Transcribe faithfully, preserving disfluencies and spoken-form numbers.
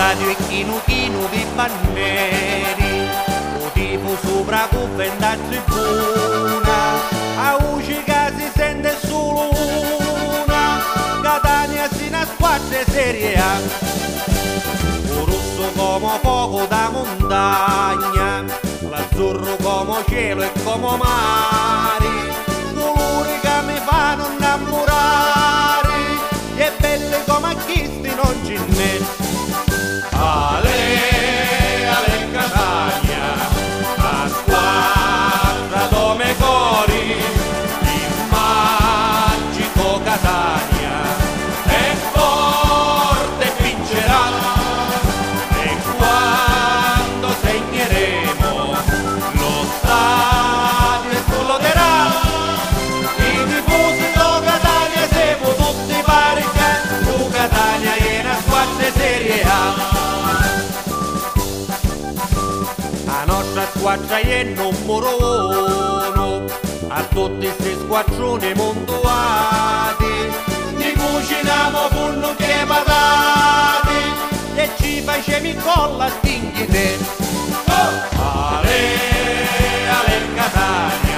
stadio e chino chino di banneri, o tipo sopra cuffa in da tribuna, a musica si sente solo una, Catania si una squadra Serie A, o rosso come fuoco da montagna, l'azzurro come cielo e come mare, colori che mi fanno innamorare, e belle come acquisti non ce n'è. Ale, ale Catania, a squadra dome cori, il magico Catania è forte e vincerà, e quando segneremo lo stadio esploderà, i tifosi do Catania siamo tutti parica, tu Catania è una squadra Serie A. La nostra squadra è il numero uno, a tutti questi squadroni montuati, di cuciniamo punno che patate, e ci facciamo in colla a stinghite. Oh! Ale, ale Catania.